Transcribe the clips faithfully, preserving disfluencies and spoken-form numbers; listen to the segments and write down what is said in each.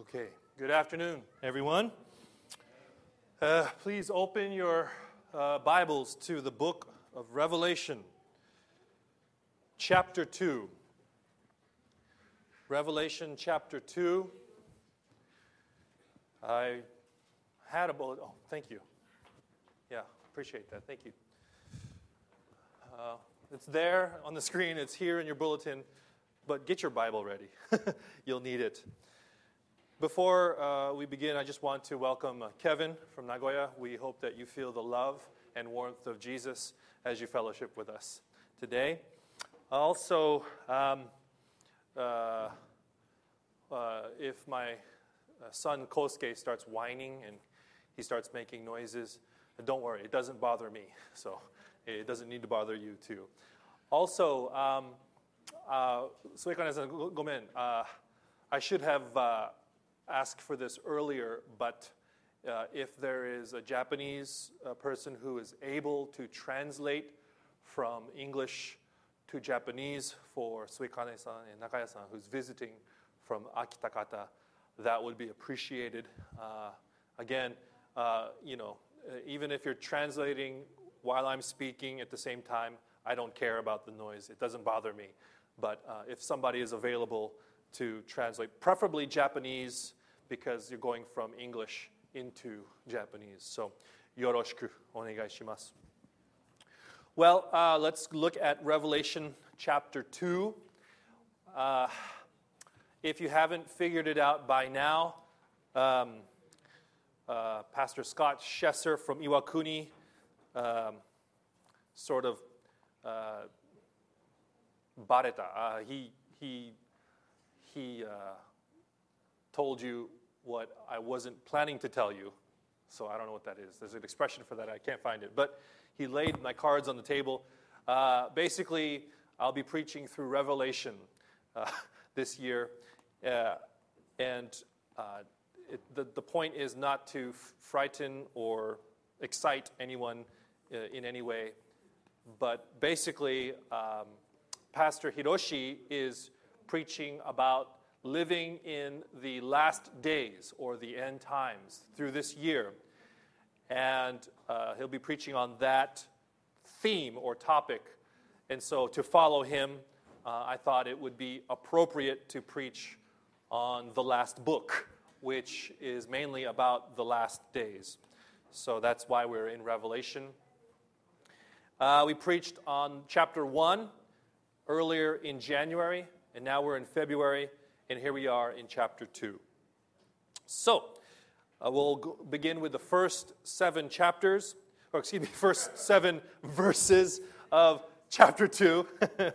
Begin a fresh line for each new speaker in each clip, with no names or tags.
Okay, good afternoon, everyone. Uh, please open your uh, Bibles to the book of Revelation, chapter two. Revelation chapter two. I had a bullet. Oh, thank you. Yeah, appreciate that. Thank you. Uh, it's there on the screen. It's here in your bulletin. But get your Bible ready. You'll need it. Before uh, we begin, I just want to welcome uh, Kevin from Nagoya. We hope that you feel the love and warmth of Jesus as you fellowship with us today. Also, um, uh, uh, if my uh, son Kosuke starts whining and he starts making noises, don't worry, it doesn't bother me. So it doesn't need to bother you too. Also, um, uh, Suekane-san, gomen. Uh, I should have uh, asked for this earlier, but uh, if there is a Japanese uh, person who is able to translate from English to Japanese for Suekane-san and Nakaya-san, who's visiting from Akitakata, that would be appreciated. Uh, again, uh, you know, uh, even if you're translating while I'm speaking at the same time, I don't care about the noise. It doesn't bother me. But uh, if somebody is available to translate, preferably Japanese, because you're going from English into Japanese. So, yoroshiku onegai shimasu. Well, uh, let's look at Revelation chapter two. Uh, if you haven't figured it out by now, um, uh, Pastor Scott Schesser from Iwakuni um, sort of uh, bareta. Uh, he he he uh, told you what I wasn't planning to tell you, so I don't know what that is. There's an expression for that. I can't find it, but he laid my cards on the table. Uh, basically, I'll be preaching through Revelation uh, this year, uh, and uh, it, the the point is not to f- frighten or excite anyone uh, in any way, but basically. Um, Pastor Hiroshi is preaching about living in the last days or the end times through this year. And uh, he'll be preaching on that theme or topic. And so to follow him, uh, I thought it would be appropriate to preach on the last book, which is mainly about the last days. So that's why we're in Revelation. Uh, we preached on chapter one earlier in January, and now we're in February, and here we are in chapter two. So, uh, we'll go begin with the first seven chapters, or excuse me, first seven verses of chapter two.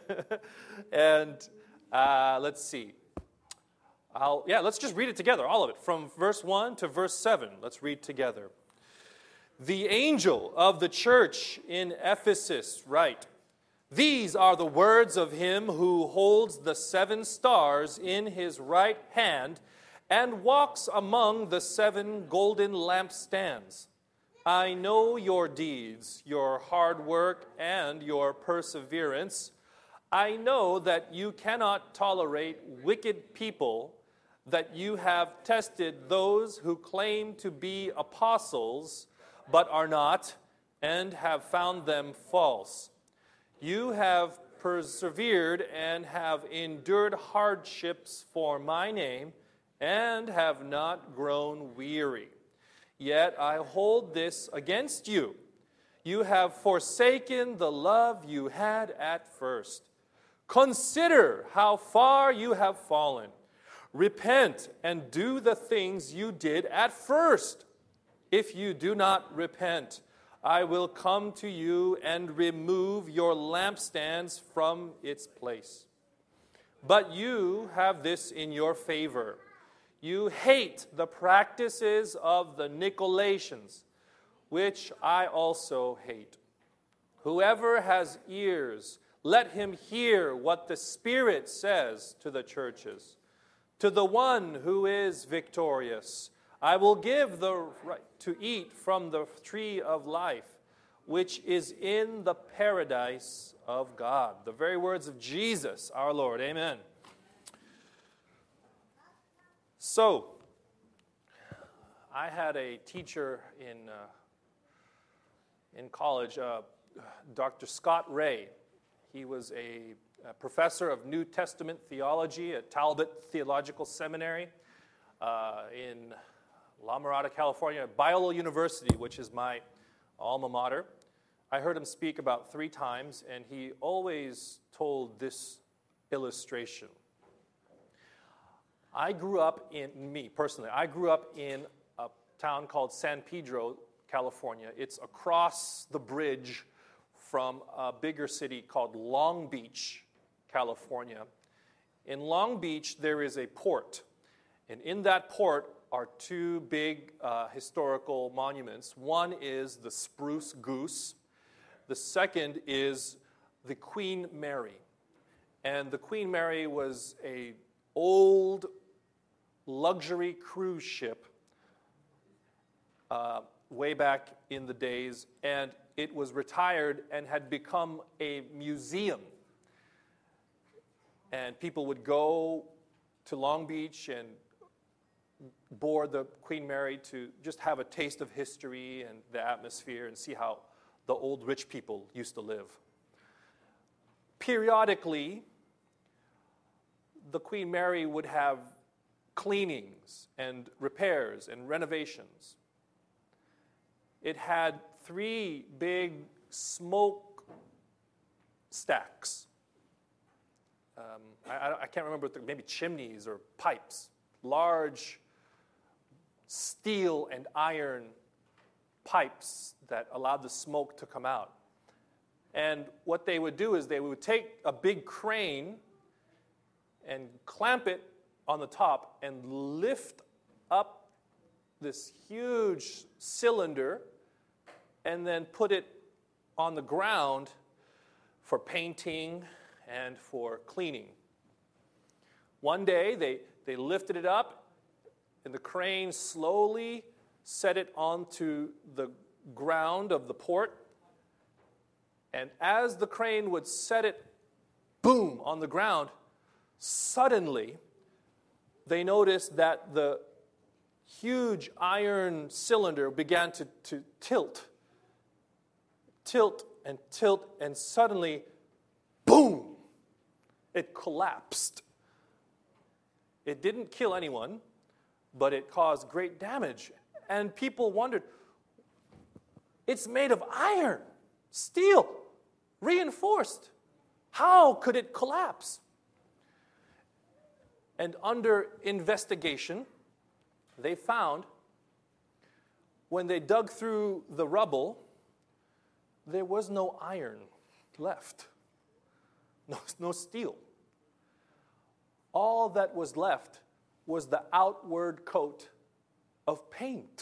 and uh, let's see. I'll, yeah, let's just read it together, all of it, from verse one to verse seven. Let's read together. The angel of the church in Ephesus write, "These are the words of him who holds the seven stars in his right hand and walks among the seven golden lampstands. I know your deeds, your hard work, and your perseverance. I know that you cannot tolerate wicked people, that you have tested those who claim to be apostles, but are not, and have found them false. You have persevered and have endured hardships for my name and have not grown weary. Yet I hold this against you. You have forsaken the love you had at first. Consider how far you have fallen. Repent and do the things you did at first. If you do not repent, I will come to you and remove your lampstands from its place. But you have this in your favor. You hate the practices of the Nicolaitans, which I also hate. Whoever has ears, let him hear what the Spirit says to the churches. To the one who is victorious, I will give the right to eat from the tree of life, which is in the paradise of God." The very words of Jesus, our Lord. Amen. So, I had a teacher in uh, in college, uh, Doctor Scott Ray. He was a, a professor of New Testament theology at Talbot Theological Seminary uh, in La Mirada, California, Biola University, which is my alma mater. I heard him speak about three times, and he always told this illustration. I grew up in, me personally, I grew up in a town called San Pedro, California. It's across the bridge from a bigger city called Long Beach, California. In Long Beach, there is a port, and in that port are two big uh, historical monuments. One is the Spruce Goose. The second is the Queen Mary. And the Queen Mary was a old luxury cruise ship uh, way back in the days, and it was retired and had become a museum. And people would go to Long Beach and board the Queen Mary to just have a taste of history and the atmosphere and see how the old rich people used to live. Periodically, the Queen Mary would have cleanings and repairs and renovations. It had three big smoke stacks. Um, I, I can't remember, maybe chimneys or pipes. Large steel and iron pipes that allowed the smoke to come out. And what they would do is they would take a big crane and clamp it on the top and lift up this huge cylinder and then put it on the ground for painting and for cleaning. One day they, they lifted it up and the crane slowly set it onto the ground of the port. And as the crane would set it, boom, on the ground, suddenly they noticed that the huge iron cylinder began to, to tilt, tilt and tilt, and suddenly, boom, it collapsed. It didn't kill anyone, but it caused great damage. And people wondered, it's made of iron, steel, reinforced. How could it collapse? And under investigation, they found when they dug through the rubble, there was no iron left, no, no steel. All that was left was the outward coat of paint.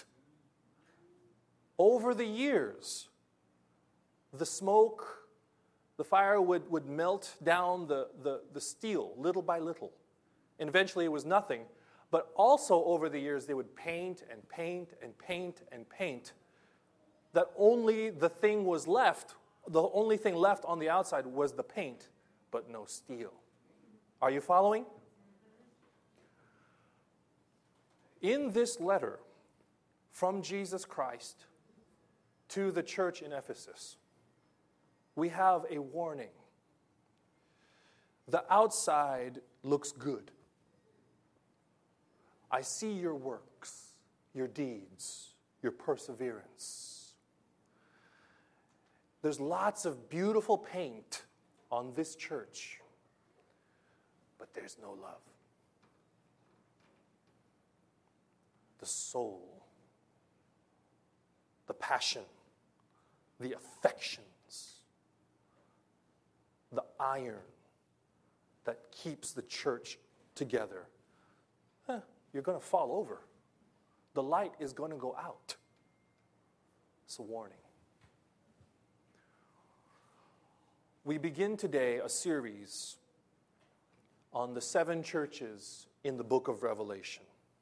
Over the years, the smoke, the fire would, would melt down the, the, the steel little by little. And eventually it was nothing. But also over the years, they would paint and paint and paint and paint. That only the thing was left, the only thing left on the outside was the paint, but no steel. Are you following? In this letter from Jesus Christ to the church in Ephesus, we have a warning. The outside looks good. I see your works, your deeds, your perseverance. There's lots of beautiful paint on this church, but there's no love. The soul, the passion, the affections, the iron that keeps the church together. Huh, you're going to fall over. The light is going to go out. It's a warning. We begin today a series on the seven churches in the book of Revelation.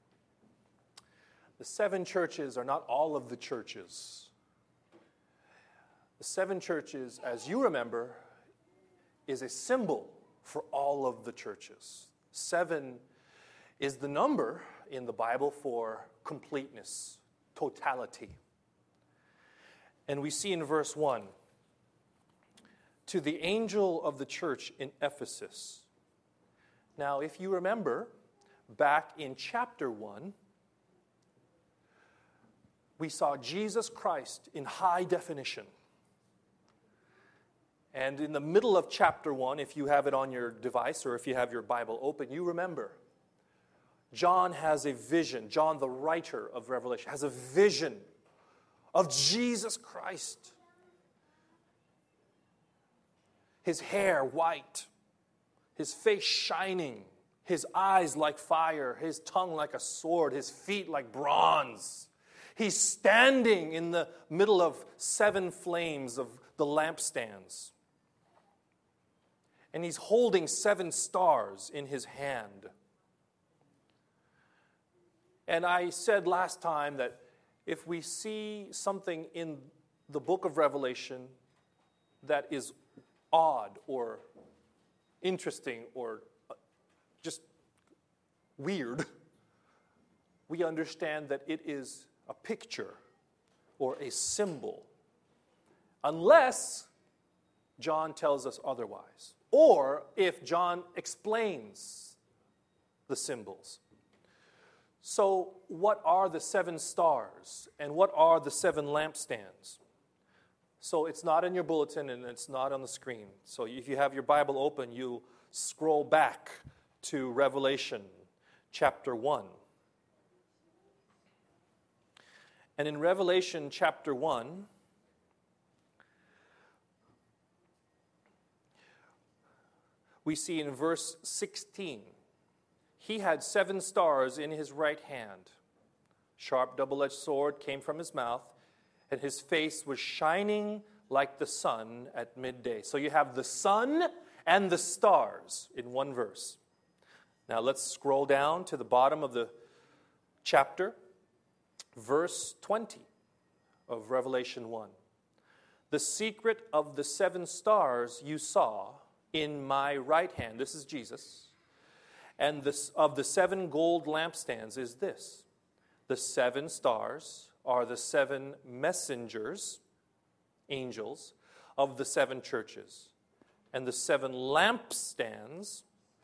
The seven churches are not all of the churches. The seven churches, as you remember, is a symbol for all of the churches. Seven is the number in the Bible for completeness, totality. And we see in verse one, to the angel of the church in Ephesus. Now, if you remember, back in chapter one, we saw Jesus Christ in high definition. And in the middle of chapter one, if you have it on your device or if you have your Bible open, you remember, John has a vision. John, the writer of Revelation, has a vision of Jesus Christ. His hair white, his face shining, his eyes like fire, his tongue like a sword, his feet like bronze. He's standing in the middle of seven flames of the lampstands. And he's holding seven stars in his hand. And I said last time that if we see something in the book of Revelation that is odd or interesting or just weird, we understand that it is a picture or a symbol, unless John tells us otherwise, or if John explains the symbols. So, what are the seven stars and what are the seven lampstands? So it's not in your bulletin and it's not on the screen. So if you have your Bible open, you scroll back to Revelation chapter one. And in Revelation chapter one, we see in verse sixteen, he had seven stars in his right hand. Sharp double-edged sword came from his mouth, and his face was shining like the sun at midday. So you have the sun and the stars in one verse. Now let's scroll down to the bottom of the chapter, verse twenty of Revelation one. The secret of the seven stars you saw in my right hand, this is Jesus, and this, of the seven gold lampstands is this. The seven stars are the seven messengers, angels, of the seven churches. And the seven lampstands,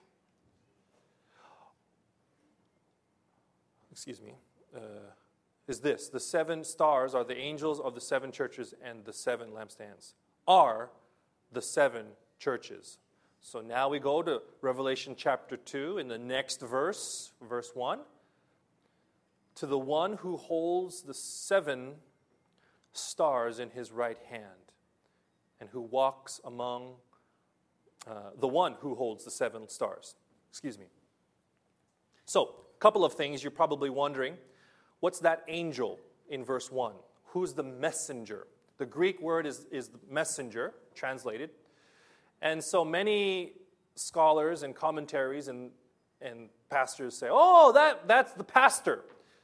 excuse me, uh, is this. The seven stars are the angels of the seven churches, and the seven lampstands are the seven churches. So now we go to Revelation chapter two in the next verse, verse one. To the one who holds the seven stars in his right hand and who walks among, uh, the one who holds the seven stars. Excuse me. So, a couple of things you're probably wondering. What's that angel in verse one? Who's the messenger? The Greek word is, is messenger, translated. And so many scholars and commentaries and, and pastors say, oh, that, that's the pastor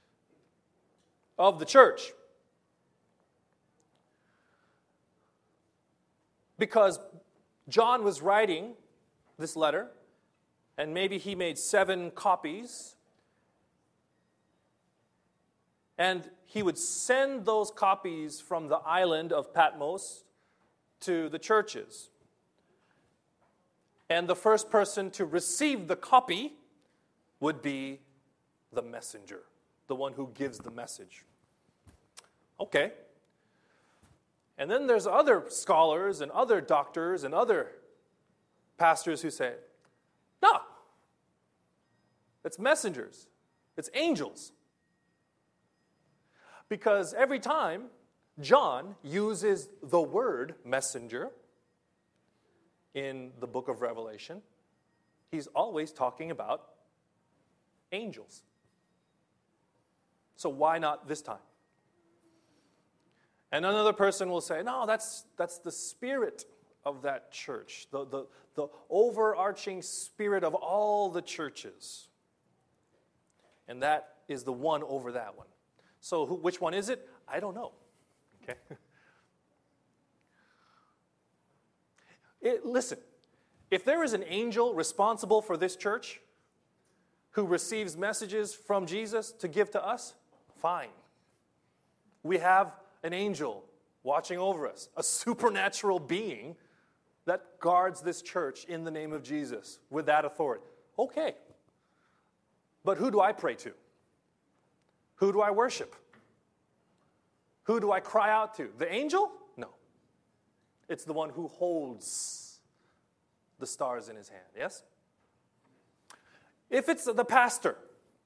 of the church. Because John was writing this letter, and maybe he made seven copies, and he would send those copies from the island of Patmos to the churches. And the first person to receive the copy would be the messenger, the one who gives the message. Okay. And then there's other scholars and other doctors and other pastors who say, no, it's messengers, it's angels. Because every time John uses the word messenger in the book of Revelation, he's always talking about angels. So why not this time? And another person will say, no, that's that's the spirit of that church, the, the, the overarching spirit of all the churches. And that is the one over that one. So who, which one is it? I don't know. Okay. It, listen, if there is an angel responsible for this church who receives messages from Jesus to give to us, fine. We have an angel watching over us, a supernatural being that guards this church in the name of Jesus with that authority. Okay. But who do I pray to? Who do I worship? Who do I cry out to? The angel? No. It's the one who holds the stars in his hand, yes? If it's the pastor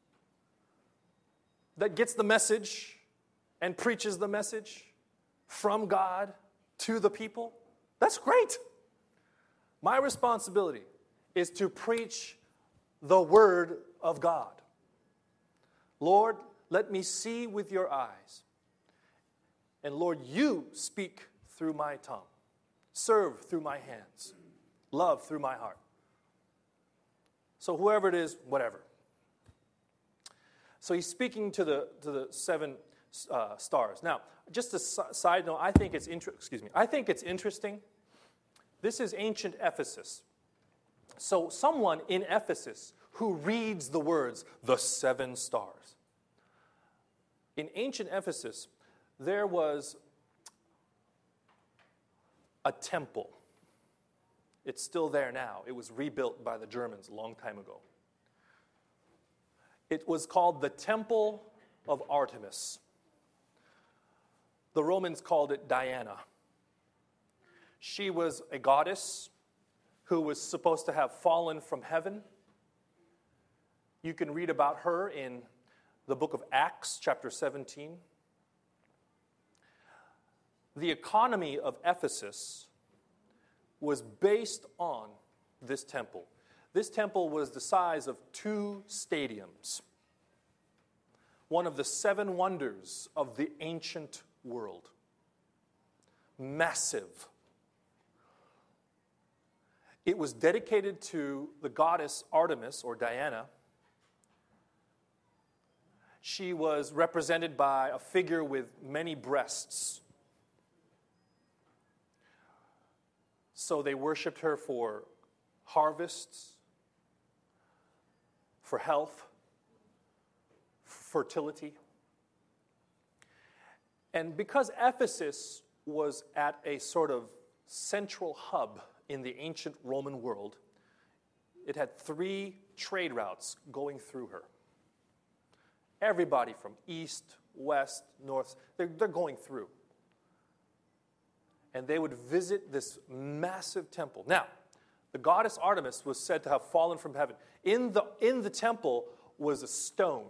that gets the message and preaches the message from God to the people, that's great. My responsibility is to preach the Word of God. Lord, let me see with your eyes. And Lord, you speak through my tongue. Serve through my hands. Love through my heart. So whoever it is, whatever. So he's speaking to the to the seven uh, stars. Now, just a side note, I think it's inter- excuse me. I think it's interesting. This is ancient Ephesus. So someone in Ephesus who reads the words, the seven stars. In ancient Ephesus, there was a temple. It's still there now. It was rebuilt by the Germans a long time ago. It was called the Temple of Artemis. The Romans called it Diana. She was a goddess who was supposed to have fallen from heaven. You can read about her in the book of Acts, chapter seventeen. The economy of Ephesus was based on this temple. This temple was the size of two stadiums. One of the seven wonders of the ancient world. Massive. It was dedicated to the goddess Artemis, or Diana. She was represented by a figure with many breasts. So they worshipped her for harvests, for health, fertility. And because Ephesus was at a sort of central hub in the ancient Roman world, it had three trade routes going through her. Everybody from east, west, north, they're, they're going through. And they would visit this massive temple. Now, the goddess Artemis was said to have fallen from heaven. In the, in the temple was a stone.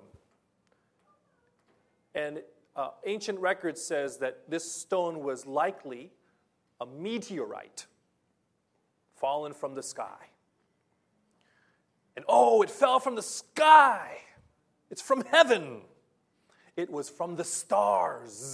And uh, ancient record says that this stone was likely a meteorite fallen from the sky. And oh, it fell from the sky. It's from heaven. It was from the stars.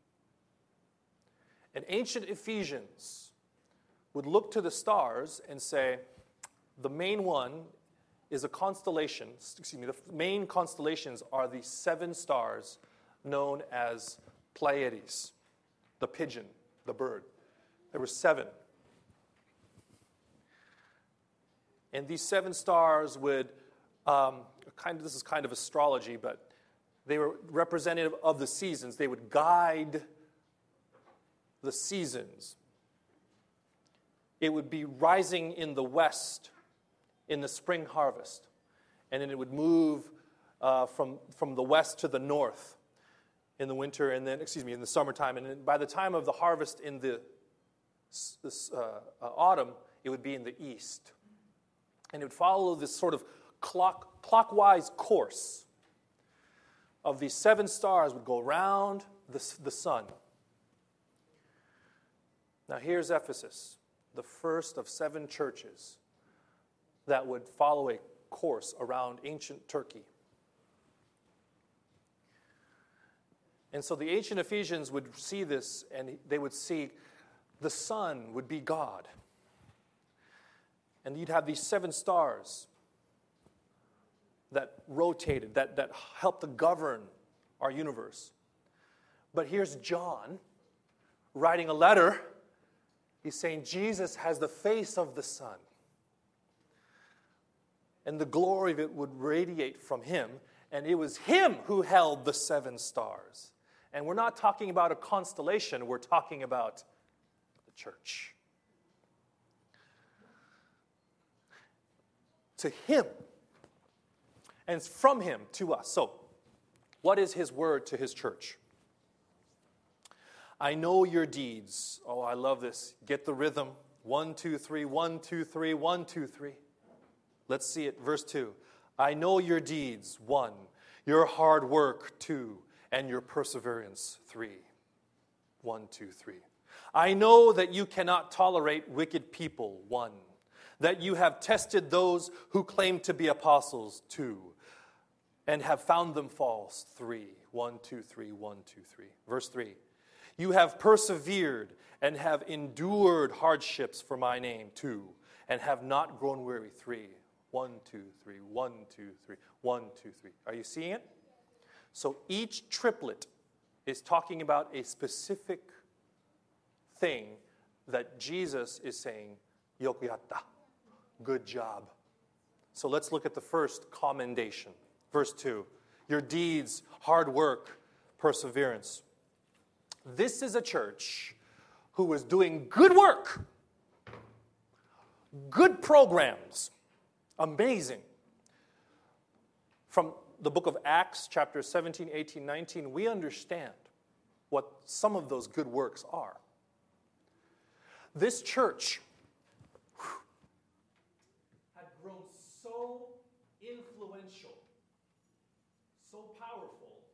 And ancient Ephesians would look to the stars and say, the main one is a constellation. Excuse me, the main constellations are the seven stars known as Pleiades, the pigeon, the bird. There were seven. And these seven stars would, um, kind of, this is kind of astrology, but they were representative of the seasons. They would guide the seasons. It would be rising in the west in the spring harvest. And then it would move uh, from, from the west to the north in the winter, and then, excuse me, in the summertime. And then by the time of the harvest in the this, uh, uh, autumn, it would be in the east. And it would follow this sort of clock, clockwise course of these seven stars would go around the, the sun. Now here's Ephesus, the first of seven churches that would follow a course around ancient Turkey. And so the ancient Ephesians would see this, and they would see the sun would be God. And you'd have these seven stars that rotated, that, that helped to govern our universe. But here's John writing a letter. He's saying Jesus has the face of the sun. And the glory of it would radiate from him. And it was him who held the seven stars. And we're not talking about a constellation, we're talking about the church. To him, and from him to us. So, what is his word to his church? I know your deeds. Oh, I love this. Get the rhythm. One, two, three, one, two, three, one, two, three. Let's see it. Verse two. I know your deeds. One. Your hard work. Two. And your perseverance. Three. One, two, three. I know that you cannot tolerate wicked people. One. That you have tested those who claim to be apostles. Two. And have found them false. Three. One, two, three, one, two, three. Verse three. You have persevered and have endured hardships for my name. Two. And have not grown weary. Three. One, two, three. One, two, three. One, two, three. Are you seeing it? So each triplet is talking about a specific thing that Jesus is saying, Yoku yatta. Good job. So let's look at the first commendation. Verse two. Your deeds, hard work, perseverance. This is a church who was doing good work, good programs, amazing. From the book of Acts, chapters seventeen, eighteen, nineteen, we understand what some of those good works are. This church whew, had grown so influential, so powerful,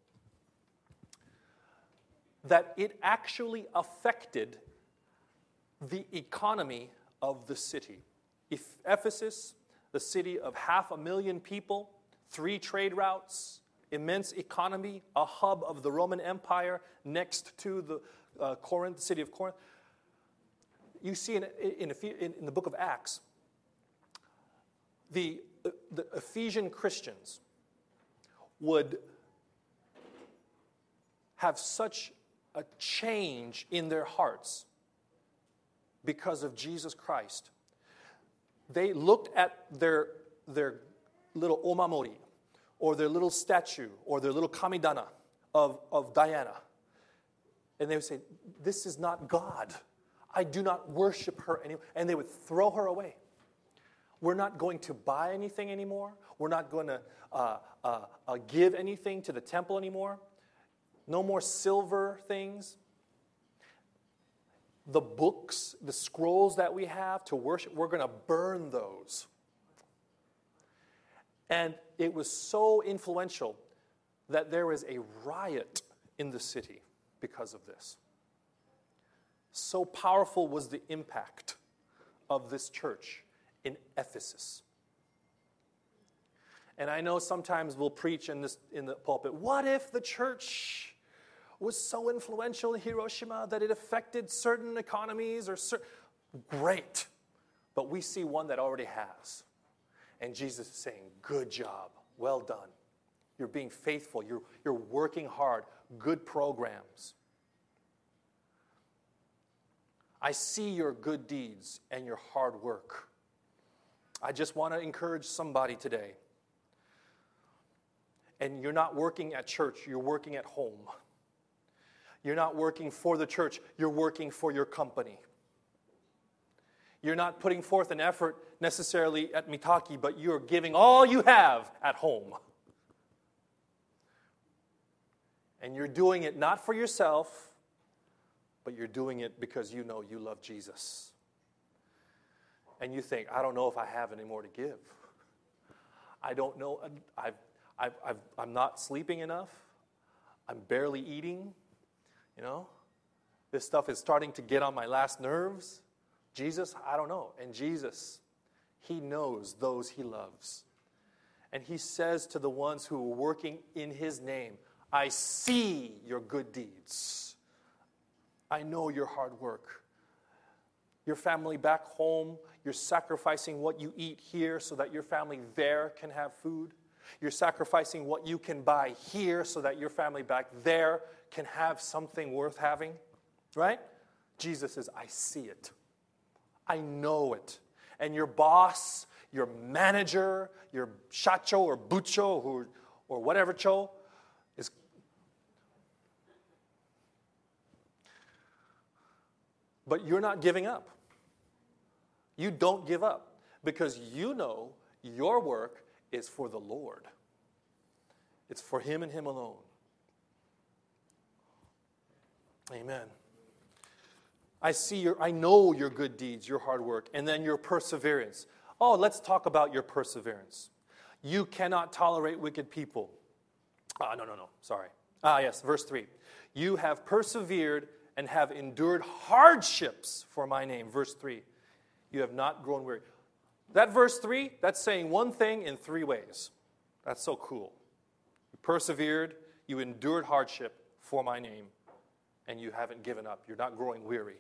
that it actually affected the economy of the city. If Ephesus, the city of half a million people, three trade routes, immense economy, a hub of the Roman Empire next to the uh, Corinth, the city of Corinth. You see in, in, in, in the book of Acts, the, the Ephesian Christians would have such a change in their hearts because of Jesus Christ. They looked at their, their little omamori, or their little statue, or their little kamidana of, of Diana, and they would say, this is not God. I do not worship her anymore. And they would throw her away. We're not going to buy anything anymore. We're not going to uh, uh, uh, give anything to the temple anymore. No more silver things. The books, the scrolls that we have to worship, we're going to burn those. And it was so influential that there was a riot in the city because of this. So powerful was the impact of this church in Ephesus. And I know sometimes we'll preach in this in the pulpit, what if the church was so influential in Hiroshima that it affected certain economies or certain... Great. But we see one that already has. And Jesus is saying, good job. Well done. You're being faithful. You're, you're working hard. Good programs. I see your good deeds and your hard work. I just want to encourage somebody today. And you're not working at church. You're working at home. You're not working for the church. You're working for your company. You're not putting forth an effort necessarily at Mitaki, but you're giving all you have at home. And you're doing it not for yourself, but you're doing it because you know you love Jesus. And you think, I don't know if I have any more to give. I don't know. I've, I've, I've, I'm not sleeping enough. I'm barely eating. You know, this stuff is starting to get on my last nerves. Jesus, I don't know. And Jesus, he knows those he loves. And he says to the ones who are working in his name, I see your good deeds. I know your hard work. Your family back home, you're sacrificing what you eat here so that your family there can have food. You're sacrificing what you can buy here so that your family back there can have something worth having, right? Jesus says, I see it. I know it. And your boss, your manager, your shacho or bucho or, or whatever cho is, But you're not giving up. You don't give up because you know your work is for the Lord. It's for Him and Him alone. Amen. I see your, I know your good deeds, your hard work, and then your perseverance. Oh, let's talk about your perseverance. You cannot tolerate wicked people. Ah, no, no, no, sorry. Ah, yes, verse three. You have persevered and have endured hardships for my name. Verse three. You have not grown weary. That verse three, that's saying one thing in three ways. That's so cool. You persevered, you endured hardship for my name, and you haven't given up. You're not growing weary.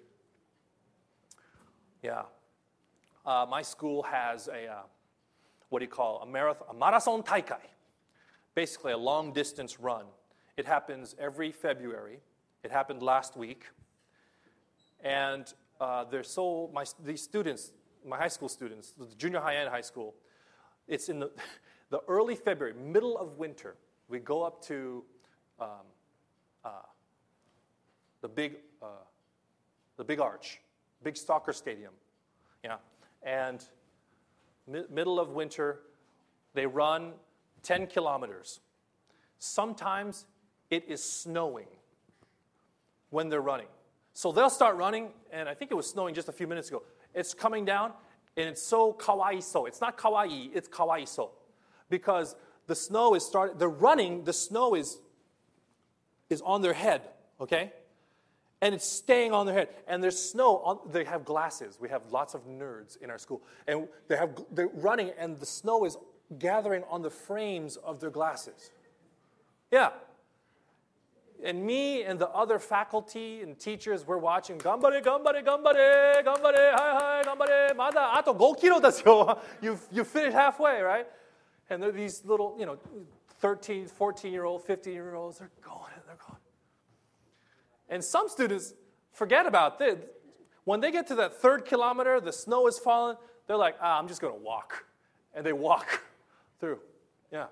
Yeah. Uh, my school has a, uh, what do you call, a marathon, a marathon taikai. Basically a long distance run. It happens every February. It happened last week. And uh, they're so, my, these students, my high school students, the junior high and high school, it's in the, the early February, middle of winter. We go up to um, uh, the big, uh, the big arch, big soccer stadium, yeah. And mi- middle of winter, they run ten kilometers. Sometimes it is snowing when they're running. So they'll start running, and I think it was snowing just a few minutes ago. It's coming down, and it's so kawaii-so. It's not kawaii, it's kawaii-so. Because the snow is starting, they're running, the snow is, is on their head, okay? And it's staying on their head. And there's snow, on, they have glasses. We have lots of nerds in our school. And they have, they're running, and the snow is gathering on the frames of their glasses. Yeah. And me and the other faculty and teachers, we're watching, Gambare, gambare, gambare, gambare, hi, hi, gambare, mada, ato five kilo desu yo. You you finish halfway, right? And they're these little, you know, thirteen, fourteen-year-old, fifteen-year-olds, they're going, they're going. And some students forget about this. When they get to that third kilometer, the snow is falling, they're like, ah, I'm just going to walk. And they walk through. Yeah.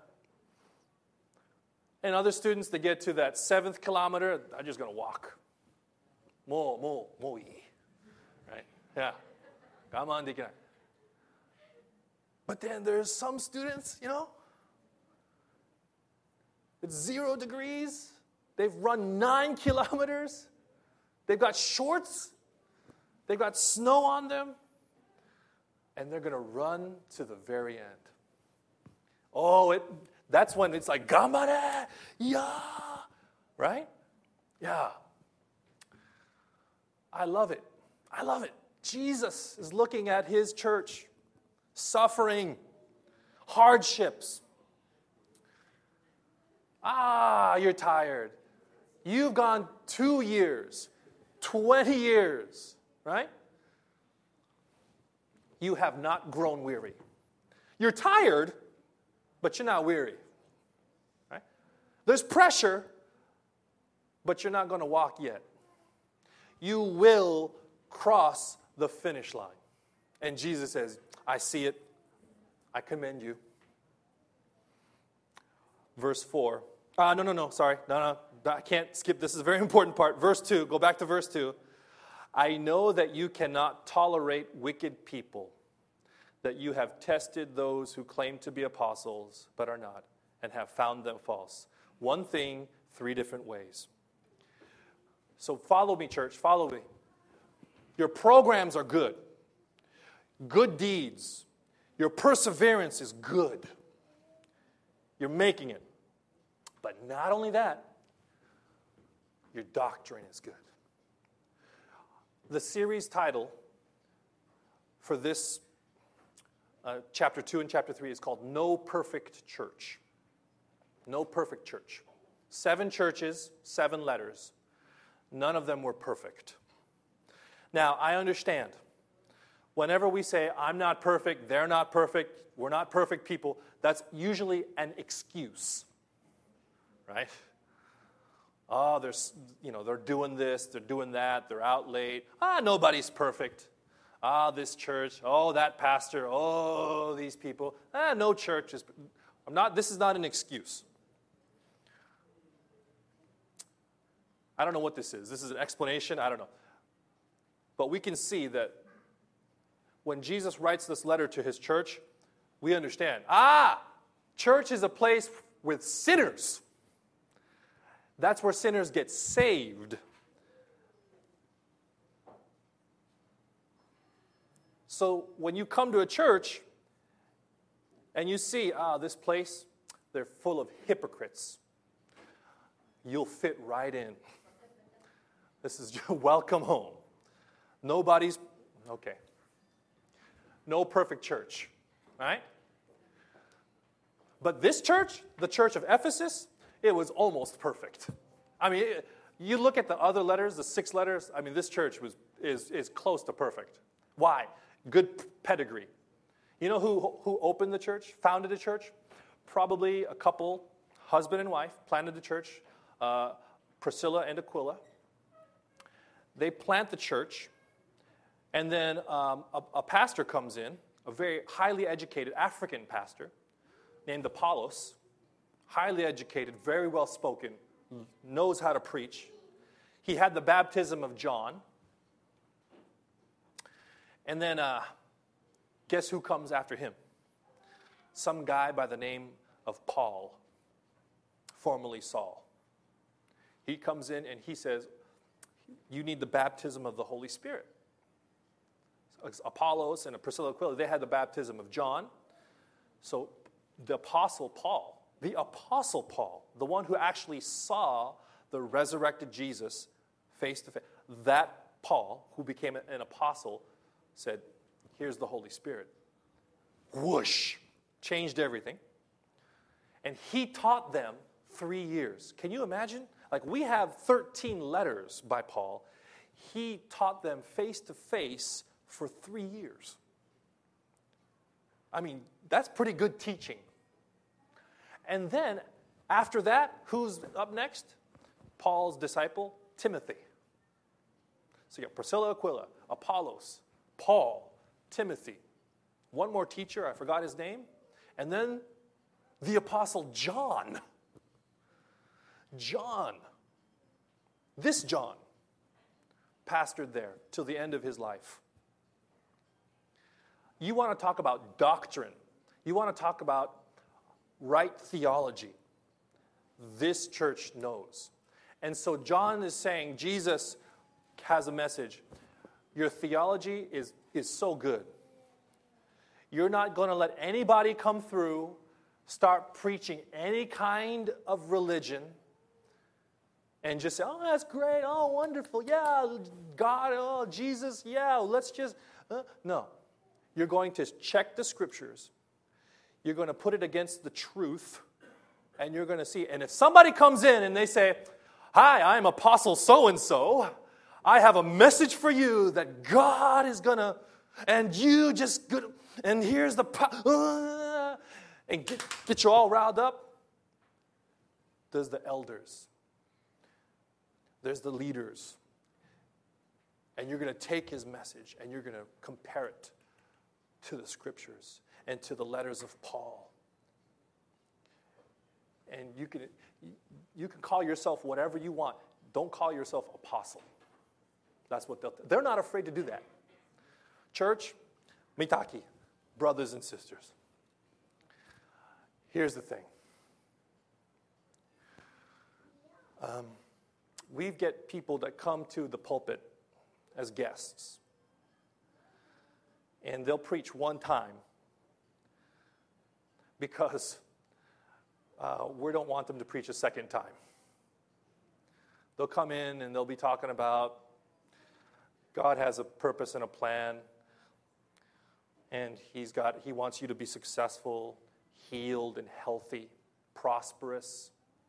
And other students, they get to that seventh kilometer, I'm just going to walk. Mo, mo, mo ii. Right? Yeah. Gaman dekinai. But then there's some students, you know, it's zero degrees. They've run nine kilometers. They've got shorts. They've got snow on them. And they're going to run to the very end. Oh, it, that's when it's like, Gambare! Yeah! Right? Yeah. I love it. I love it. Jesus is looking at His church, suffering, hardships. Ah, you're tired. You've gone two years, twenty years, right? You have not grown weary. You're tired, but you're not weary. Right? There's pressure, but you're not going to walk yet. You will cross the finish line. And Jesus says, I see it. I commend you. Verse four. Uh, no, no, no, sorry. No, no, I can't skip. This is a very important part. Verse two. Go back to verse two. I know that you cannot tolerate wicked people, that you have tested those who claim to be apostles but are not, and have found them false. One thing, three different ways. So follow me, church. Follow me. Your programs are good. Good deeds. Your perseverance is good. You're making it. But not only that, your doctrine is good. The series title for this uh, chapter two and chapter three is called No Perfect Church. No Perfect Church. Seven churches, seven letters. None of them were perfect. Now, I understand. Whenever we say, I'm not perfect, they're not perfect, we're not perfect people, that's usually an excuse. Right? Oh, there's, you know, they're doing this, they're doing that, they're out late. Ah, nobody's perfect. Ah, this church. Oh, that pastor. Oh, these people. Ah, no church is. I'm not. This is not an excuse. I don't know what this is. This is an explanation. I don't know. But we can see that when Jesus writes this letter to his church, we understand, ah, church is a place with sinners. That's where sinners get saved. So when you come to a church and you see, ah, this place, they're full of hypocrites, you'll fit right in. This is your welcome home. Nobody's, okay. No perfect church, right? But this church, the church of Ephesus, it was almost perfect. I mean, it, you look at the other letters, the six letters, I mean, this church was is, is close to perfect. Why? Good pedigree. You know who, who opened the church, founded the church? Probably a couple, husband and wife, planted the church, uh, Priscilla and Aquila. They plant the church, and then um, a, a pastor comes in, a very highly educated African pastor named Apollos, highly educated, very well spoken, knows how to preach. He had the baptism of John. And then uh, guess who comes after him? Some guy by the name of Paul, formerly Saul. He comes in and he says, you need the baptism of the Holy Spirit. Apollos and Priscilla and Aquila, they had the baptism of John. So the Apostle Paul, the Apostle Paul, the one who actually saw the resurrected Jesus face to face, that Paul, who became an apostle, said, here's the Holy Spirit. Whoosh! Changed everything. And he taught them three years. Can you imagine? Like, we have thirteen letters by Paul. He taught them face to face for three years. I mean, that's pretty good teaching. And then, after that, who's up next? Paul's disciple, Timothy. So you got Priscilla, Aquila, Apollos, Paul, Timothy. One more teacher, I forgot his name. And then the Apostle John. John. This John pastored there till the end of his life. You want to talk about doctrine. You want to talk about right theology. This church knows. And so John is saying, Jesus has a message. Your theology is, is so good. You're not going to let anybody come through, start preaching any kind of religion, and just say, oh, that's great, oh, wonderful, yeah, God, oh, Jesus, yeah, let's just, uh, no. You're going to check the scriptures. You're going to put it against the truth, and you're going to see. And if somebody comes in and they say, hi, I'm Apostle so-and-so, I have a message for you that God is going to, and you just, good, and here's the, uh, and get, get you all riled up. There's the elders. There's the leaders. And you're going to take his message and you're going to compare it to the scriptures and to the letters of Paul. And you can, you can call yourself whatever you want. Don't call yourself apostle. That's what they'll, they're not afraid to do that. Church, mitaki, brothers and sisters. Here's the thing. Um, we get people that come to the pulpit as guests. And they'll preach one time because uh, we don't want them to preach a second time. They'll come in and they'll be talking about God has a purpose and a plan, and He's got He wants you to be successful, healed, and healthy, prosperous.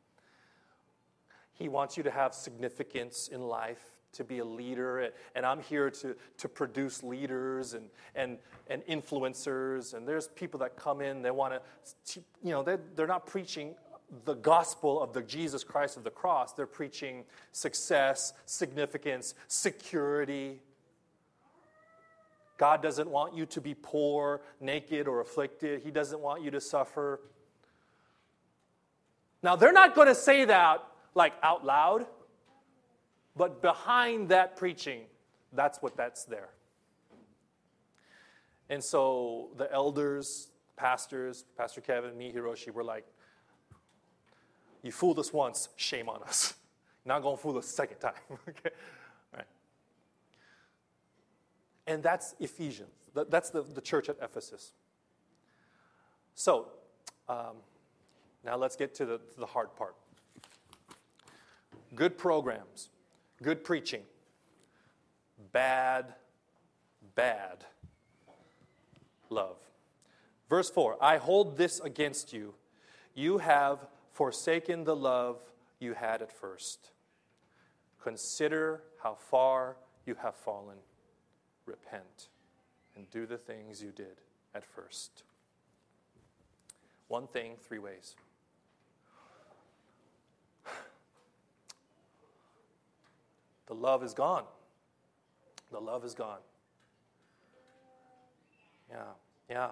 He wants you to have significance in life, to be a leader, and I'm here to, to produce leaders and, and, and influencers, and there's people that come in, they want to, you know, they're, they're not preaching the gospel of the Jesus Christ of the cross. They're preaching success, significance, security. God doesn't want you to be poor, naked, or afflicted. He doesn't want you to suffer. Now, they're not going to say that like out loud, but behind that preaching, That's what that's there. And so the elders, pastors, Pastor Kevin, me, Hiroshi, we're like, you fooled us once, shame on us. Not going to fool us a second time. Okay? All right. And that's Ephesians. That's the, the church at Ephesus. So, um, now let's get to the, to the hard part. Good programs, good preaching, bad, bad love. Verse four, I hold this against you. You have forsaken the love you had at first. Consider how far you have fallen. Repent and do the things you did at first. One thing, three ways. The love is gone. The love is gone. Yeah, yeah.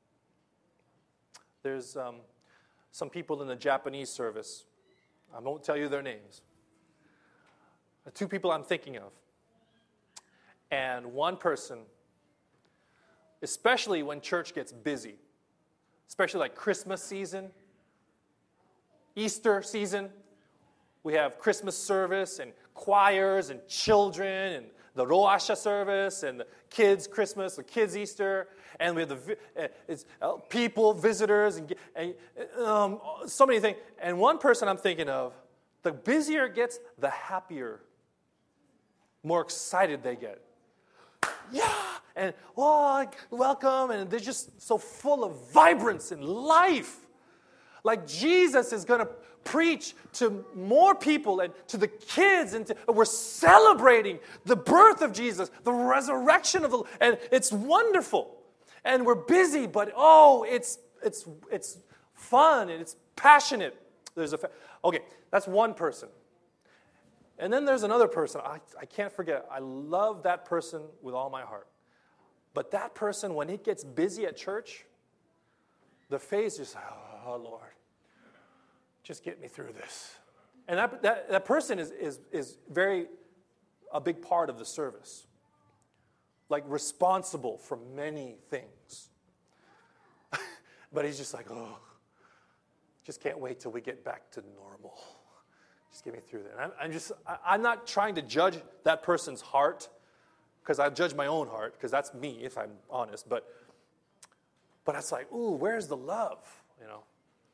There's um, some people in the Japanese service. I won't tell you their names. The two people I'm thinking of. And one person, especially when church gets busy, especially like Christmas season, Easter season, we have Christmas service and choirs and children and the Roasha service and the kids' Christmas, the kids' Easter, and we have the uh, it's, uh, people, visitors, and, and um, so many things. And one person I'm thinking of, the busier it gets, the happier, more excited they get. Yeah, and oh, welcome, and they're just so full of vibrance and life. Like Jesus is going to preach to more people and to the kids, and to, we're celebrating the birth of Jesus, the resurrection of the, and it's wonderful. And we're busy, but oh, it's it's it's fun and it's passionate. There's a okay, that's one person. And then there's another person. I, I can't forget. I love that person with all my heart. But that person, when it gets busy at church, the face is, oh, Lord, just get me through this. And that, that, that person is, is, is very, a big part of the service. Like responsible for many things. But he's just like, oh, just can't wait till we get back to normal. Just get me through that. I'm, I'm just, I, I'm not trying to judge that person's heart, because I judge my own heart, because that's me, if I'm honest. But, but it's like, ooh, where's the love? You know,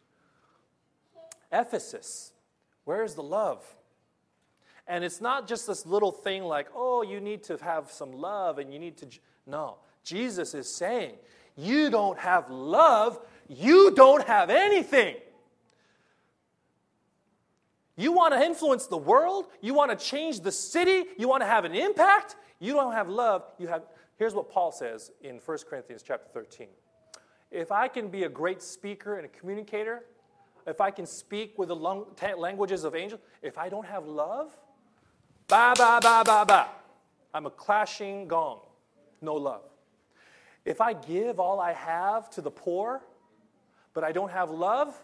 Ephesus, where's the love? And it's not just this little thing like, oh, you need to have some love, and you need to. No, Jesus is saying, you don't have love, you don't have anything. You want to influence the world? You want to change the city? You want to have an impact? You don't have love. You have. Here's what Paul says in First Corinthians chapter thirteen. If I can be a great speaker and a communicator, if I can speak with the languages of angels, if I don't have love, ba, ba, ba, ba, ba, I'm a clashing gong. No love. If I give all I have to the poor, but I don't have love,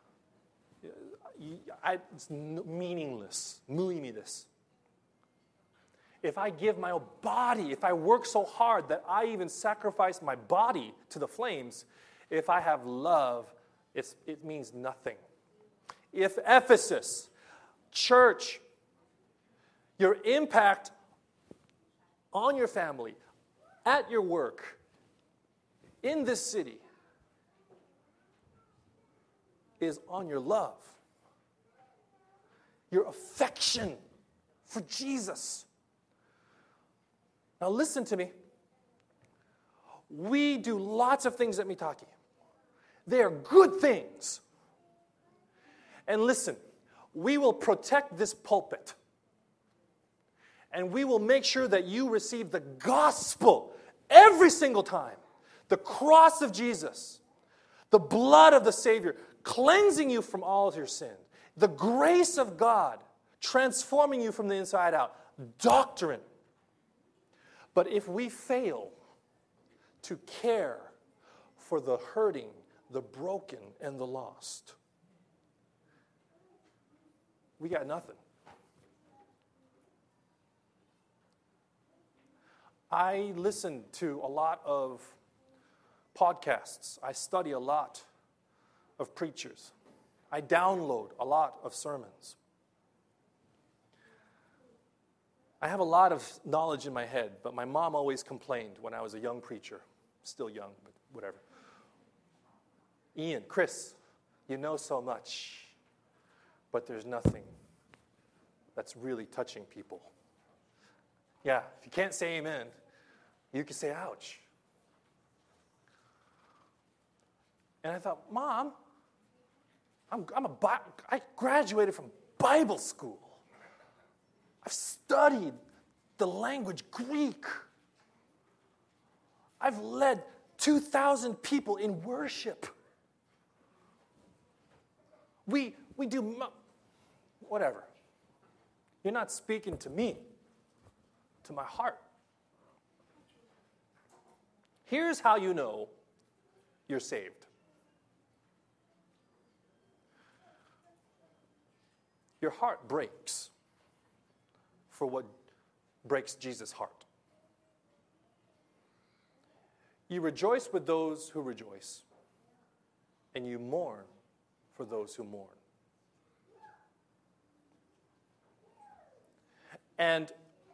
I, it's meaningless. Muimides. If I give my body, if I work so hard that I even sacrifice my body to the flames, if I have love, it's, it means nothing. If Ephesus, church, your impact on your family, at your work, in this city, is on your love, your affection for Jesus. Now listen to me. We do lots of things at Mitaki. They are good things. And listen, we will protect this pulpit. And we will make sure that you receive the gospel every single time. The cross of Jesus, the blood of the Savior, cleansing you from all of your sin. The grace of God, transforming you from the inside out. Doctrine. But if we fail to care for the hurting, the broken, and the lost, we got nothing. I listen to a lot of podcasts. I study a lot of preachers. I download a lot of sermons. I have a lot of knowledge in my head, but my mom always complained when I was a young preacher. Still young, but whatever. Ian, Chris, you know so much, but there's nothing that's really touching people. Yeah, if you can't say amen, you can say ouch. And I thought, Mom, I'm, I'm a, I graduated from Bible school. I've studied the language Greek. I've led two thousand people in worship. We, we do, whatever. You're not speaking to me, to my heart. Here's how you know you're saved. Your heart breaks for what breaks Jesus' heart. You rejoice with those who rejoice, and you mourn for those who mourn. And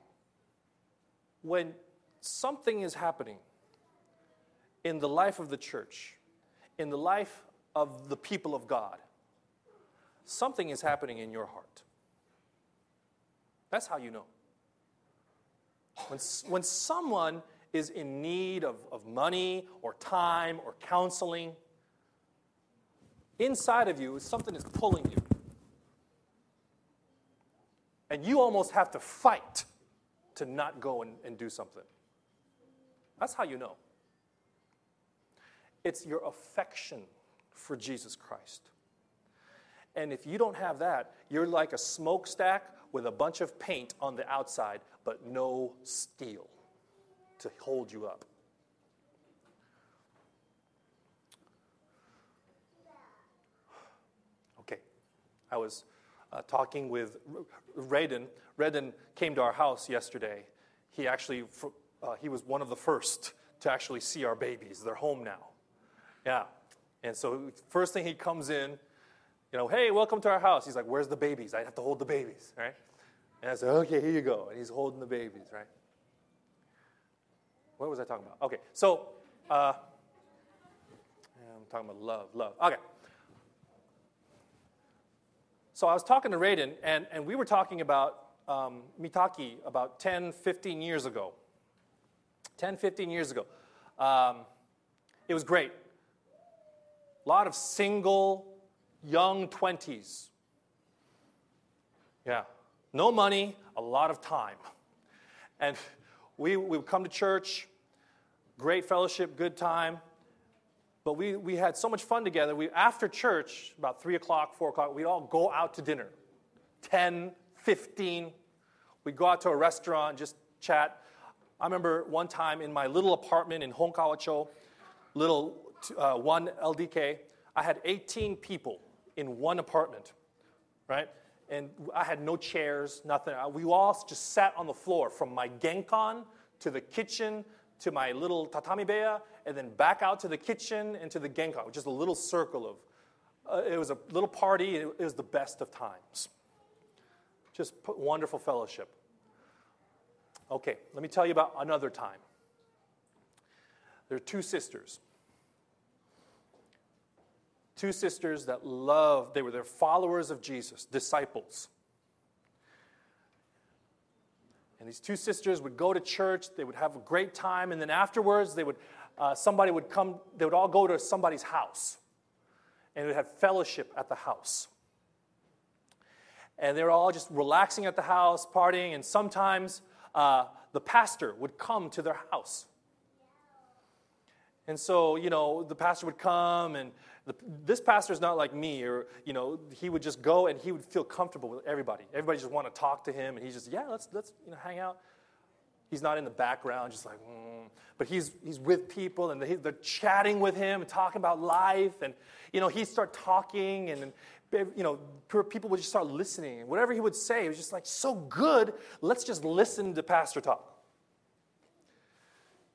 when something is happening in the life of the church, in the life of the people of God, something is happening in your heart. That's how you know. When, when someone is in need of, of money or time or counseling, inside of you, something is pulling you. And you almost have to fight to not go and, and do something. That's how you know. It's your affection for Jesus Christ. And if you don't have that, you're like a smokestack with a bunch of paint on the outside, but no steel to hold you up. Okay, I was uh, talking with Raiden. Raiden came to our house yesterday. He actually, uh, he was one of the first to actually see our babies. They're home now. Yeah, and so first thing he comes in, you know, hey, welcome to our house. He's like, where's the babies? I have to hold the babies, right? And I said, okay, here you go. And he's holding the babies, right? What was I talking about? Okay, so uh, I'm talking about love, love. Okay. So I was talking to Raiden, and, and we were talking about um, Mitaki about ten, fifteen years ago. ten, fifteen years ago. Um, it was great. A lot of single, young twenties. Yeah. No money, a lot of time. And we, we would come to church, great fellowship, good time. But we, we had so much fun together. We, after church, about three o'clock, four o'clock, we'd all go out to dinner. ten, fifteen. We'd go out to a restaurant, just chat. I remember one time in my little apartment in Honkawacho, little uh, one L D K, I had eighteen people in one apartment, right? And I had no chairs, nothing. We all just sat on the floor from my genkan to the kitchen to my little tatami beya, and then back out to the kitchen and to the genkan, just a little circle of, uh, it was a little party. It, it was the best of times. Just wonderful fellowship. Okay, let me tell you about another time. There are two sisters. Two sisters that loved, they were their followers of Jesus, disciples. And these two sisters would go to church, they would have a great time, and then afterwards, they would, uh, somebody would come, they would all go to somebody's house, and they would have fellowship at the house. And they were all just relaxing at the house, partying, and sometimes uh, the pastor would come to their house. And so, you know, the pastor would come, and the, this pastor is not like me, or, you know, he would just go and he would feel comfortable with everybody. Everybody just want to talk to him, and he's just, yeah, let's, let's you know, hang out. He's not in the background, just like, mm. But he's he's with people, and they, they're chatting with him and talking about life, and, you know, he'd start talking, and, you know, people would just start listening, and whatever he would say, it was just like so good, let's just listen to pastor talk.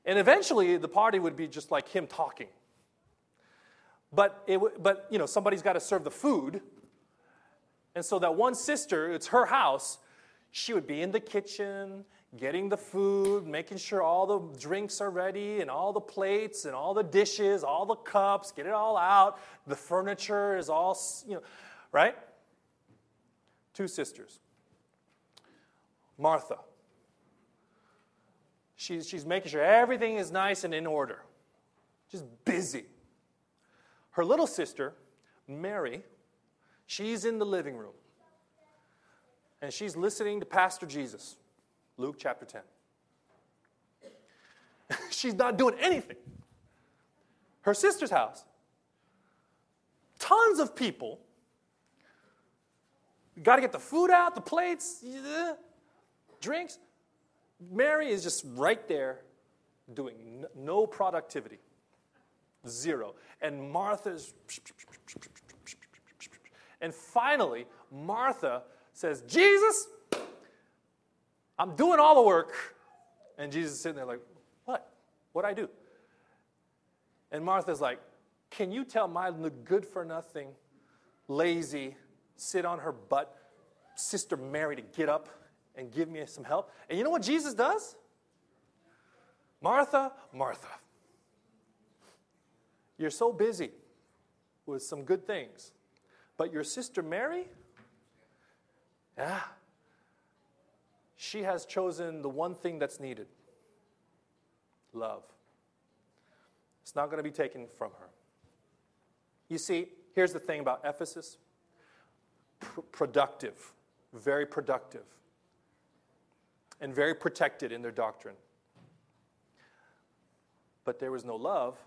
And eventually, the party would be just like him talking. But, it, w- but you know, somebody's got to serve the food. And so that one sister, it's her house, she would be in the kitchen, getting the food, making sure all the drinks are ready, and all the plates, and all the dishes, all the cups, get it all out. The furniture is all, you know, right? Two sisters. Martha. She's, she's making sure everything is nice and in order. Just busy. Her little sister, Mary, she's in the living room. And she's listening to Pastor Jesus, Luke chapter ten. She's not doing anything. Her sister's house, tons of people. Got to get the food out, the plates, drinks. Mary is just right there doing no productivity. Zero. And Martha's... And finally, Martha says, Jesus, I'm doing all the work. And Jesus is sitting there like, what? What'd I do? And Martha's like, can you tell my good-for-nothing, lazy, sit on her butt sister Mary to get up and give me some help? And you know what Jesus does? Martha, Martha, you're so busy with some good things. But your sister Mary, yeah, she has chosen the one thing that's needed. Love. It's not going to be taken from her. You see, here's the thing about Ephesus. Pr- productive. Very productive. And very protected in their doctrine. But there was no love.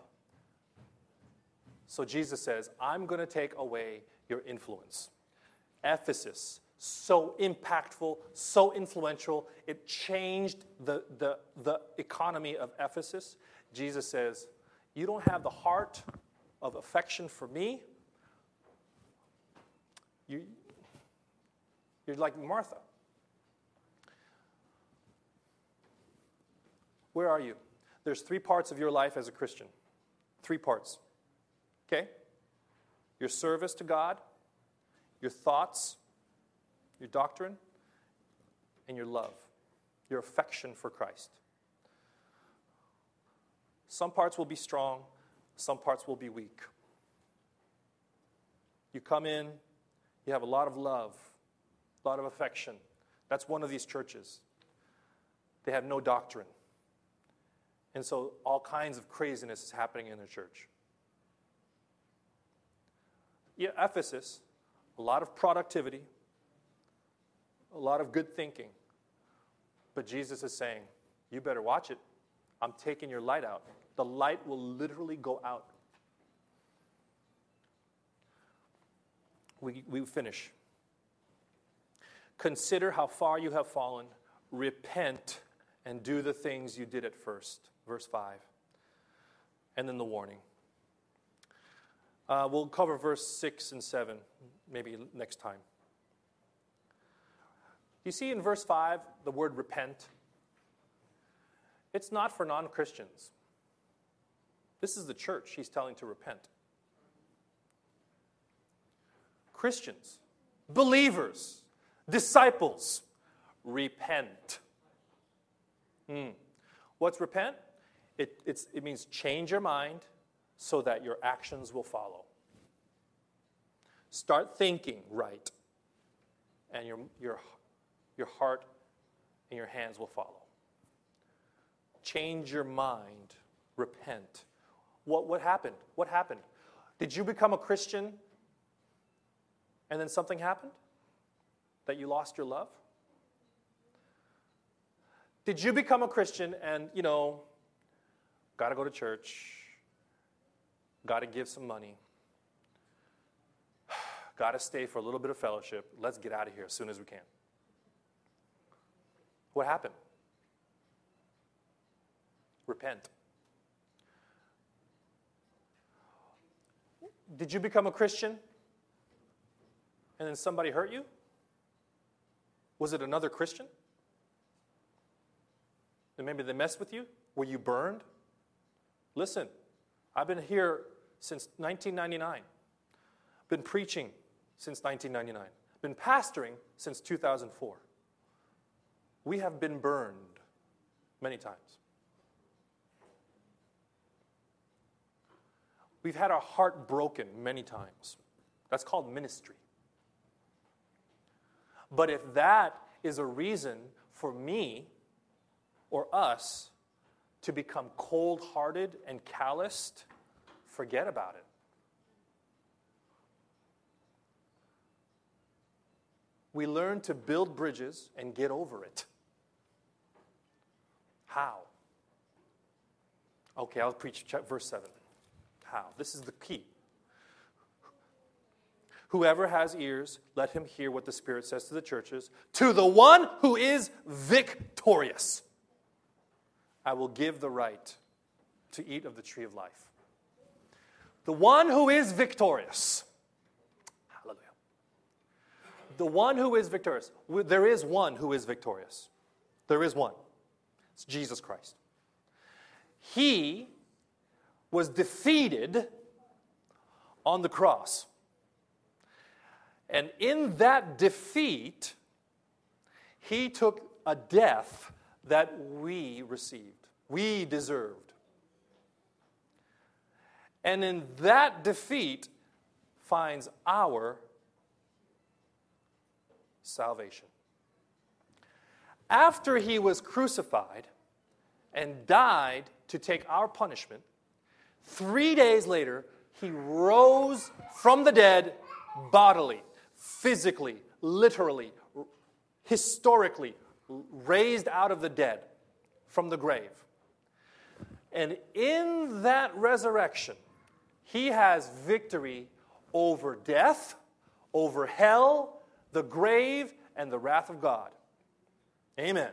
So Jesus says, I'm going to take away your influence. Ephesus, so impactful, so influential, it changed the, the, the economy of Ephesus. Jesus says, you don't have the heart of affection for me. You, you're like Martha. Where are you? There's three parts of your life as a Christian. Three parts. Okay? Your service to God, your thoughts, your doctrine, and your love, your affection for Christ. Some parts will be strong, some parts will be weak. You come in, you have a lot of love, a lot of affection. That's one of these churches. They have no doctrine. And so all kinds of craziness is happening in their church. Yeah, Ephesus, a lot of productivity, a lot of good thinking. But Jesus is saying, you better watch it. I'm taking your light out. The light will literally go out. We, we finish. Consider how far you have fallen. Repent and do the things you did at first. Verse five. And then the warning. Uh, we'll cover verse six and seven maybe next time. You see in verse five the word repent. It's not for non-Christians. This is the church he's telling to repent. Christians, believers, disciples, repent. Hmm. What's repent? It, it's, it means change your mind so that your actions will follow. Start thinking right, and your, your, your heart and your hands will follow. Change your mind. Repent. What, what happened? What happened? Did you become a Christian and then something happened? That you lost your love? Did you become a Christian and, you know, got to go to church, got to give some money, got to stay for a little bit of fellowship, let's get out of here as soon as we can? What happened? Repent. Did you become a Christian and then somebody hurt you? Was it another Christian? And maybe they messed with you Were you burned? Listen, I've been here since nineteen ninety-nine. Been preaching since nineteen ninety-nine. Been pastoring since two thousand four. We have been burned many times. We've had our heart broken many times. That's called ministry. But if that is a reason for me or us to become cold-hearted and calloused, forget about it. We learn to build bridges and get over it. How? Okay, I'll preach verse seven. How? This is the key. Whoever has ears, let him hear what the Spirit says to the churches. To the one who is victorious, I will give the right to eat of the tree of life. The one who is victorious. Hallelujah. The one who is victorious. There is one who is victorious. There is one. It's Jesus Christ. He was defeated on the cross. And in that defeat, he took a death that we received, we deserved. And in that defeat finds our salvation. After he was crucified and died to take our punishment, three days later, he rose from the dead bodily, physically, literally, historically, raised out of the dead from the grave. And in that resurrection, he has victory over death, over hell, the grave, and the wrath of God. Amen.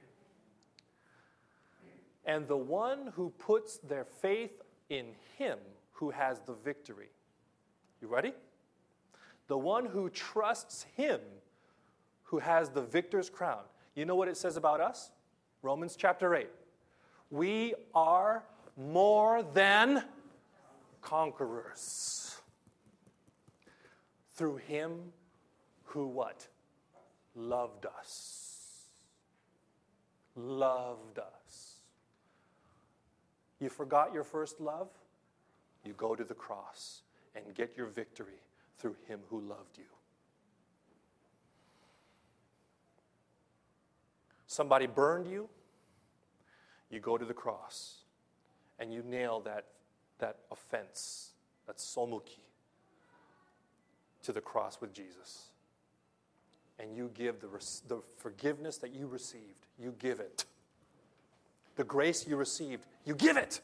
And the one who puts their faith in him who has the victory. You ready? The one who trusts him who has the victor's crown. You know what it says about us? Romans chapter eight. We are more than conquerors through him who what? Loved us. Loved us. You forgot your first love? You go to the cross and get your victory through him who loved you. Somebody burned you, you go to the cross and you nail that, that offense, that somuki, to the cross with Jesus. And you give the, the forgiveness that you received, you give it. The grace you received, you give it.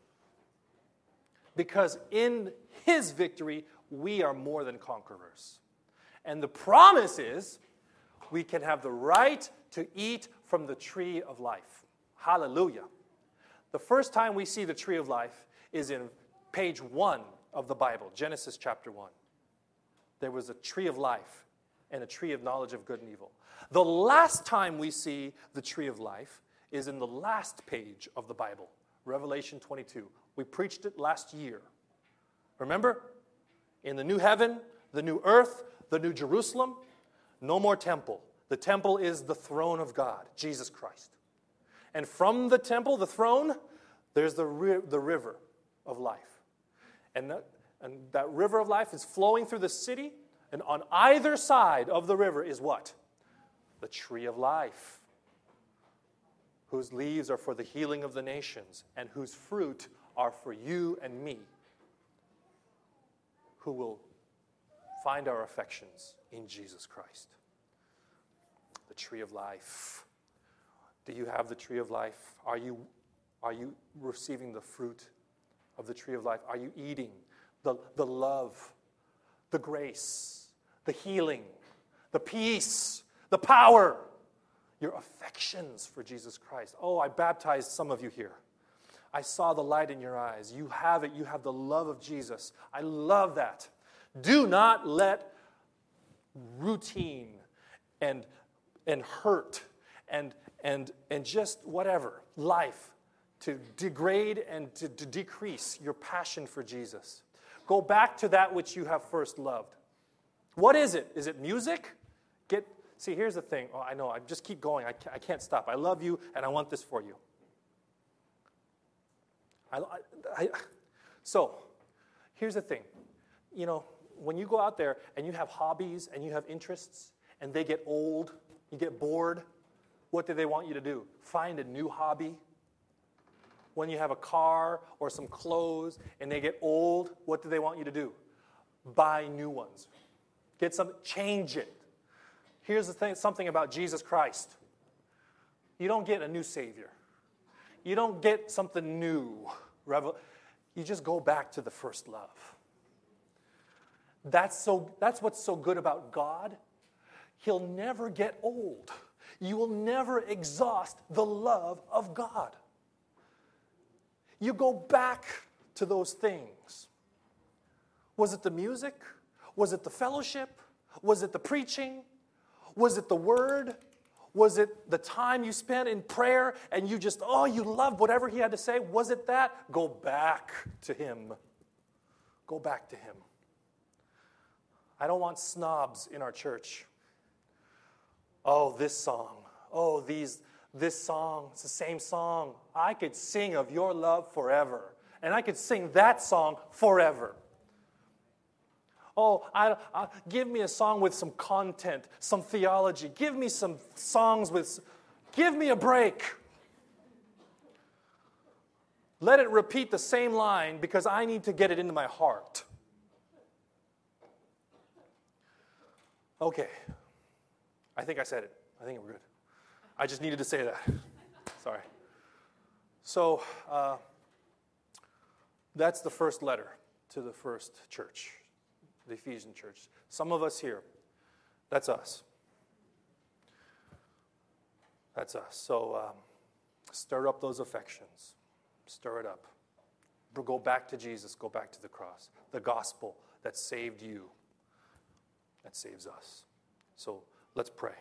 Because in his victory, we are more than conquerors. And the promise is we can have the right to eat from the tree of life. Hallelujah. The first time we see the tree of life is in page one of the Bible, Genesis chapter one. There was a tree of life and a tree of knowledge of good and evil. The last time we see the tree of life is in the last page of the Bible, Revelation twenty-two. We preached it last year. Remember? In the new heaven, the new earth, the new Jerusalem, no more temple. The temple is the throne of God, Jesus Christ. And from the temple, the throne, there's the, ri- the river of life. And that, and that river of life is flowing through the city, and on either side of the river is what? The tree of life, whose leaves are for the healing of the nations, and whose fruit are for you and me, who will find our affections in Jesus Christ. The tree of life. Do you have the tree of life? Are you, are you receiving the fruit of the tree of life? Are you eating the, the love, the grace, the healing, the peace, the power, your affections for Jesus Christ? Oh, I baptized some of you here. I saw the light in your eyes. You have it. You have the love of Jesus. I love that. Do not let routine and, and hurt and, and, and just whatever, life, to degrade and to, to decrease your passion for Jesus. Go back to that which you have first loved. What is it? Is it music? Get see. Here's the thing. Oh, I know. I just keep going. I can't, I can't stop. I love you, and I want this for you. I, I, I, so, here's the thing. You know, when you go out there and you have hobbies and you have interests, and they get old, you get bored, what do they want you to do? Find a new hobby. When you have a car or some clothes and they get old, what do they want you to do? Buy new ones. Get some, change it. Here's the thing, something about Jesus Christ. You don't get a new Savior. You don't get something new. You just go back to the first love. That's so. That's what's so good about God. He'll never get old. You will never exhaust the love of God. You go back to those things. Was it the music? Was it the fellowship? Was it the preaching? Was it the word? Was it the time you spent in prayer and you just, oh, you loved whatever he had to say? Was it that? Go back to him. Go back to him. I don't want snobs in our church. Oh, this song. Oh, these, this song. It's the same song. I could sing of your love forever. And I could sing that song forever. Oh, I, I, give me a song with some content, some theology. Give me some songs with, give me a break. Let it repeat the same line because I need to get it into my heart. Okay. I think I said it. I think we're good. I just needed to say that. Sorry. So, uh, that's the first letter to the first church. The Ephesian church. Some of us here, that's us. That's us. So um, stir up those affections. Stir it up. Go back to Jesus. Go back to the cross. The gospel that saved you. That saves us. So let's pray.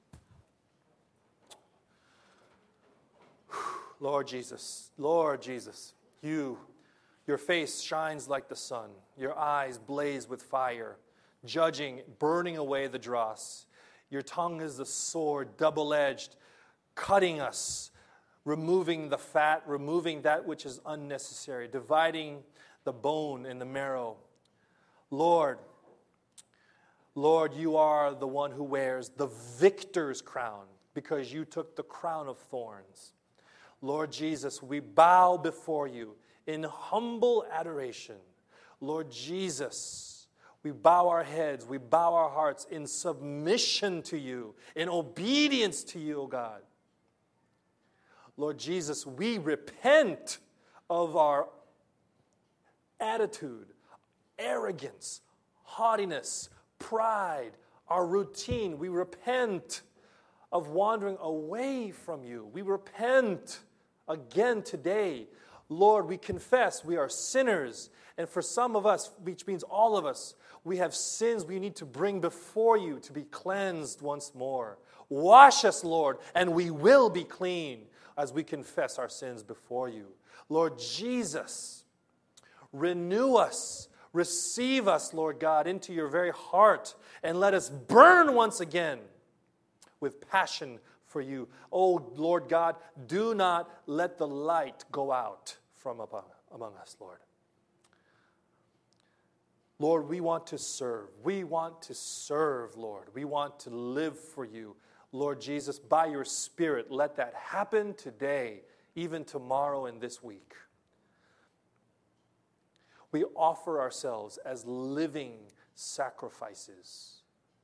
Lord Jesus. Lord Jesus. You... Your face shines like the sun. Your eyes blaze with fire, judging, burning away the dross. Your tongue is the sword, double-edged, cutting us, removing the fat, removing that which is unnecessary, dividing the bone and the marrow. Lord, Lord, you are the one who wears the victor's crown because you took the crown of thorns. Lord Jesus, we bow before you in humble adoration. Lord Jesus, we bow our heads, we bow our hearts in submission to you, in obedience to you, O God. Lord Jesus, we repent of our attitude, arrogance, haughtiness, pride, our routine. We repent of wandering away from you. We repent again today. Lord, we confess we are sinners. And for some of us, which means all of us, we have sins we need to bring before you to be cleansed once more. Wash us, Lord, and we will be clean as we confess our sins before you. Lord Jesus, renew us. Receive us, Lord God, into your very heart and let us burn once again with passion for you. Oh, Lord God, do not let the light go out from among, among us, Lord. Lord, we want to serve. We want to serve, Lord. We want to live for you. Lord Jesus, by your Spirit, let that happen today, even tomorrow and this week. We offer ourselves as living sacrifices.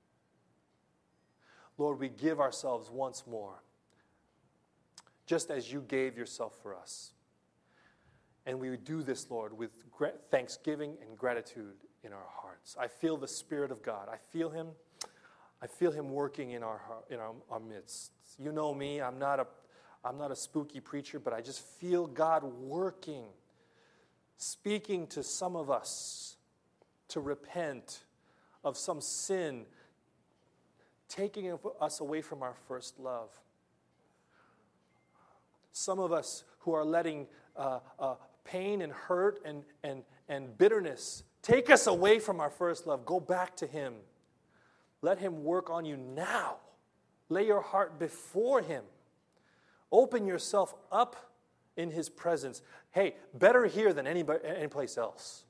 Lord, we give ourselves once more, just as you gave yourself for us. And we do this, Lord, with thanksgiving and gratitude in our hearts. I feel the Spirit of God. I feel Him. I feel Him working in our in our, our midst. You know me. I'm not a I'm not a spooky preacher, but I just feel God working, speaking to some of us to repent of some sin, taking us away from our first love. Some of us who are letting uh, uh, pain and hurt and, and, and bitterness take us away from our first love. Go back to Him. Let Him work on you now. Lay your heart before Him. Open yourself up in His presence. Hey, better here than anybody, anyplace else.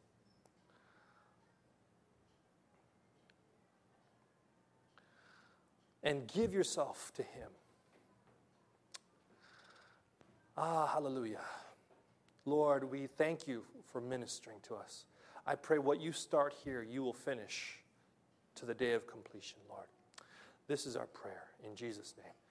And give yourself to Him. Ah, hallelujah. Lord, we thank You for ministering to us. I pray what You start here, You will finish to the day of completion, Lord. This is our prayer in Jesus' name.